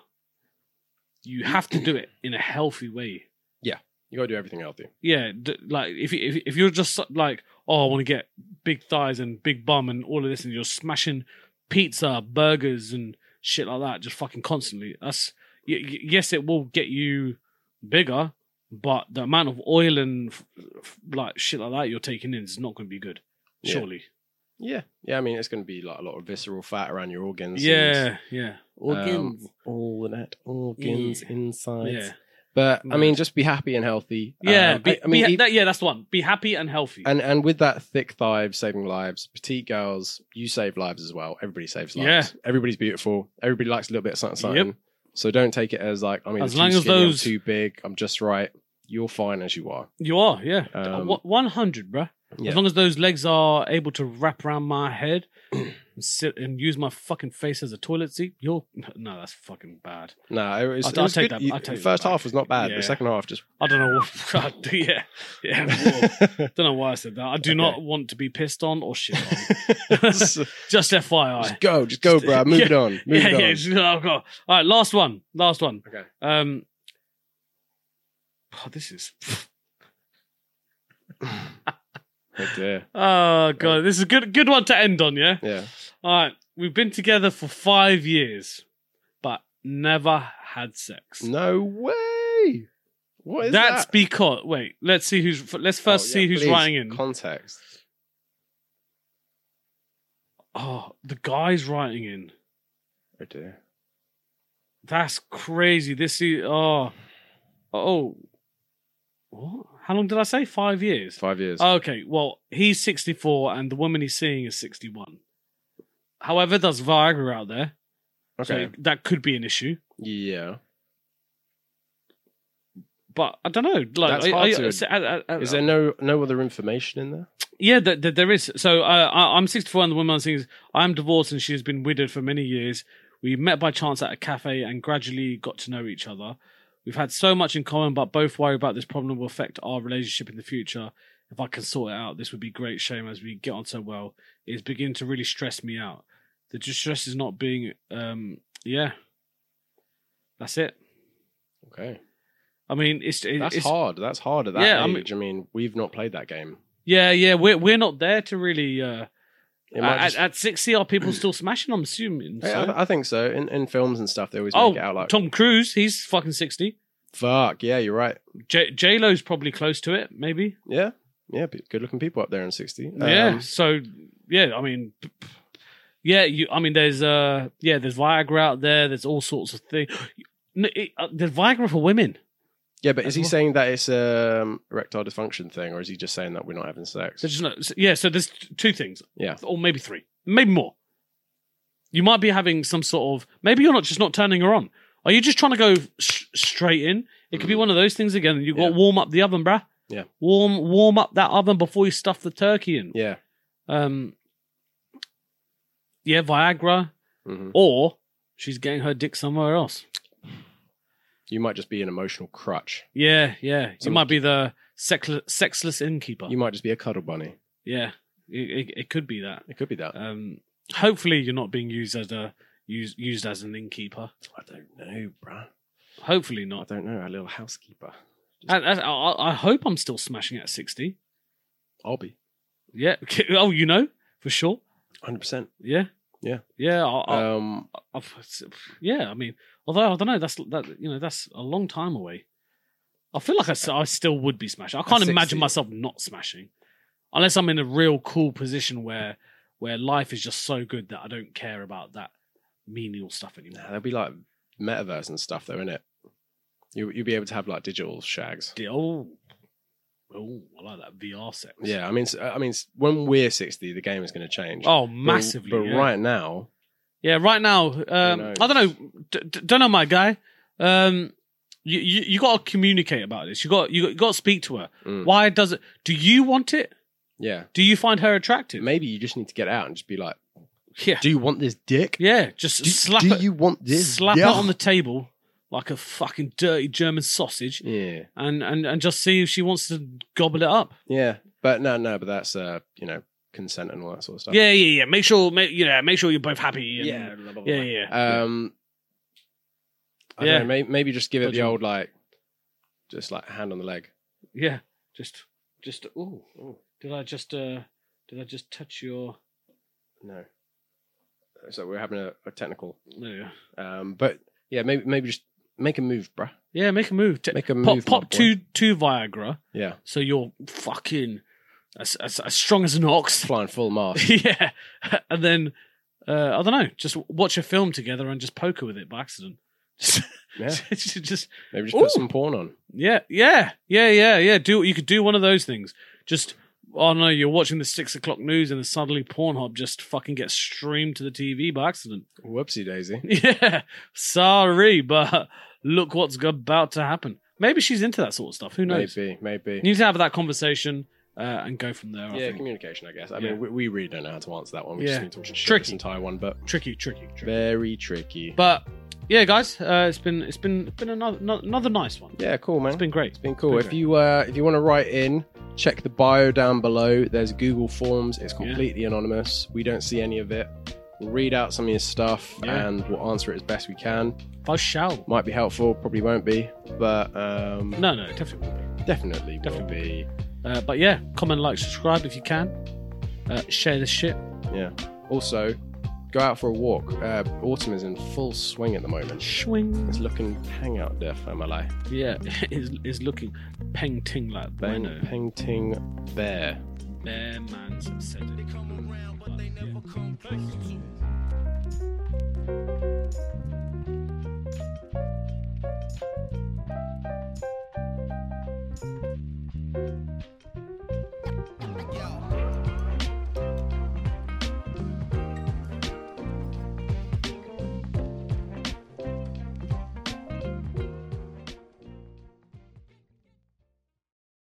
you have to do it in a healthy way. You gotta do everything healthy. Yeah, d- like if you- if if you're just like, oh, I want to get big thighs and big bum and all of this, and you're smashing pizza, burgers, and shit like that, just fucking constantly. That's y- y- yes, it will get you bigger, but the amount of oil and f- f- like shit like that you're taking in is not going to be good. Yeah. Surely. Yeah. Yeah, I mean it's gonna be like a lot of visceral fat around your organs. Yeah, yeah, and, um, all of that. Organs, Yeah. insides. yeah, But I Mad. mean just be happy and healthy. yeah. Um, be, I, I mean be, e- that, yeah, that's the one. Be happy and healthy. and and with that thick thigh saving lives, petite girls, you save lives as well. Everybody saves lives. Yeah. Everybody's beautiful. Everybody likes a little bit of something, something. Yep. So don't take it as like, I mean, As too long as skinny, I'm those- too big, I'm just right. You're fine as you are. You are, yeah. Um, one hundred, bruh. Yeah. As long as those legs are able to wrap around my head and sit and use my fucking face as a toilet seat, you're no, that's fucking bad. No, it was, I'll- it I'll was take good. that- You- I'll take the first that back. half was not bad. Yeah. The second half just. I don't know. What, yeah, yeah. Well, don't know why I said that. I do Okay. not want to be pissed on or shit on. just Just F Y I. go, just go, bro. Move it on. Move yeah, it on. yeah. just- oh, God. All right, last one. Last one. Okay. Um, oh, this is. Oh dear. Oh god, this is a good good one to end on. Yeah. Yeah. All right, we've been together for five years, but never had sex. No way. What is That's that? because wait. Let's see who's. Let's first Oh, yeah, see who's please, writing in. Context. Oh, the guy's writing in. Oh dear. That's crazy. This is oh oh. What? How long did I say? Five years. Five years. Okay, well, he's sixty-four and the woman he's seeing is sixty-one. However, there's Viagra out there. okay. So that could be an issue. Yeah. But I don't know. Like, That's I- hard I- to- I- I- I- Is there no no other information in there? Yeah, th- th- there is. So uh, I- I'm sixty-four and the woman I'm seeing is I'm divorced and she's been widowed for many years. We met by chance at a cafe and gradually got to know each other. We've had so much in common, but both worry about this problem will affect our relationship in the future. If I can sort it out, this would be great. Shame as we get on so well. It's beginning to really stress me out. The distress is not being, um, yeah. That's it. Okay. I mean, it's it- That's it's hard. That's hard at that Yeah, I age. I mean- mean, we've not played that game. yeah, yeah. We're we're not there to really. Uh, It might at, just- at sixty, are people still smashing? I'm assuming. Yeah, So. I, I think so. In, in films and stuff, they always Oh, make it out like, Tom Cruise, he's fucking sixty. fuck, yeah, you're right. J J Lo's probably close to it, maybe. Yeah, yeah, good looking people up there in sixty. yeah. Um, So yeah, I mean, p- p- yeah, you. I mean, there's uh, yeah, there's Viagra out there. There's all sorts of things. No, it, uh, there's Viagra for women. yeah, but is he well. saying that it's a um, erectile dysfunction thing, or is he just saying that we're not having sex? There's just no, so- yeah. So there's t- two things. Yeah. Or maybe three, maybe more. You might be having some sort of. Maybe you're not just not turning her on. Are you just trying to go sh- straight in? It could be one of those things again. You got to Yeah. warm up the oven, bruh. Yeah. Warm, warm up that oven before you stuff the turkey in. Yeah. Um. Yeah, Viagra, hmm or She's getting her dick somewhere else. You might just be an emotional crutch. Yeah, yeah. You Some- might be the sexless, sexless innkeeper. You might just be a cuddle bunny. Yeah, it, it, it could be that. It could be that. Um, hopefully, you're not being used as a used used as an innkeeper. I don't know, bruh. Hopefully I not. don't know. A little housekeeper. And, and I, I hope I'm still smashing at sixty. I'll be. Yeah. Oh, you know for sure. one hundred percent. Yeah. Yeah. Yeah. I, I, Um, I've, yeah. I mean, although I don't know, that's that. You know, that's a long time away. I feel like I, s- I still would be smashing. I can't At imagine sixty. myself not smashing, unless I'm in a real cool position where where life is just so good that I don't care about that menial stuff anymore. nah, there'll be like metaverse and stuff, though, innit? You you'll be able to have like digital shags. The- Oh, oh, I like that V R sex. Yeah, I mean, s- I mean, s- when we're sixty, the game is going to change. Oh, But- massively. But, yeah. right now, Yeah, right now, um, knows? I don't know. D- d- don't know, my guy. Um, you you, you got to communicate about this. You got you got, you got to speak to her. Mm. Why does it? Do you want it? yeah, Do you find her attractive? maybe you just need to get out and just be like, Yeah, "Do you want this dick? yeah. Just Do, slap do it. you want this? slap dick? it on the table like a fucking dirty German sausage, Yeah, and and and just see if she wants to gobble it up. yeah, but no, no, but that's uh, you know, consent and all that sort of stuff. Yeah, yeah, yeah. Make sure, make, you know, make sure you're both happy. And, Yeah, blah, blah, blah. yeah, yeah. yeah. Um, I Yeah. don't know, maybe, maybe just give it Don't the you- old like, just like hand on the leg. Yeah, just, just. Oh, did I just, uh did I just touch your? No, so we're having a, a technical. There you go. Um, but yeah, maybe maybe just make a move, bruh. Yeah, make a move. T- Make a pop, move, my pop boy. two, two Viagra, Yeah, so you're fucking as, as, as strong as an ox. flying full mast. Yeah, and then uh, I don't know, just watch a film together and just poke her with it by accident. Just, Yeah, just, just maybe just put Ooh. some porn on. yeah, yeah, yeah, yeah, yeah. Do you could do one of those things. Just oh no, you're watching the six o'clock news and then suddenly Pornhub just fucking gets streamed to the T V by accident. Whoopsie daisy. Yeah, sorry, but look what's about to happen. Maybe she's into that sort of stuff. Who knows? Maybe, maybe. You need to have that conversation uh, and go from there. I Yeah, think. communication, I guess. I Yeah. mean, we, we really don't know how to answer that one. We Yeah. just need to share Tricky. this entire one, but Tricky, tricky, tricky. very tricky. But yeah, guys, uh, it's been it's been it's been another no- another nice one. Yeah, cool, man. It's been great. It's been cool. Been if great. you uh, if you want to write in, check the bio down below. There's Google Forms. It's completely anonymous. We don't see any of it. We'll read out some of your stuff Yeah. and we'll answer it as best we can. I shall. Might be helpful, probably won't be, but um, No, no, definitely will be. definitely will Definitely. be. Uh, but yeah, comment, like, subscribe if you can. Uh, share this shit. Yeah. Also, go out for a walk. Uh, autumn is in full swing at the moment. Swing. It's looking hang out there, am I lie? Yeah, is is looking peng ting like Bang, bueno. painting bear. Bear man's said it. They come around, but they never come close.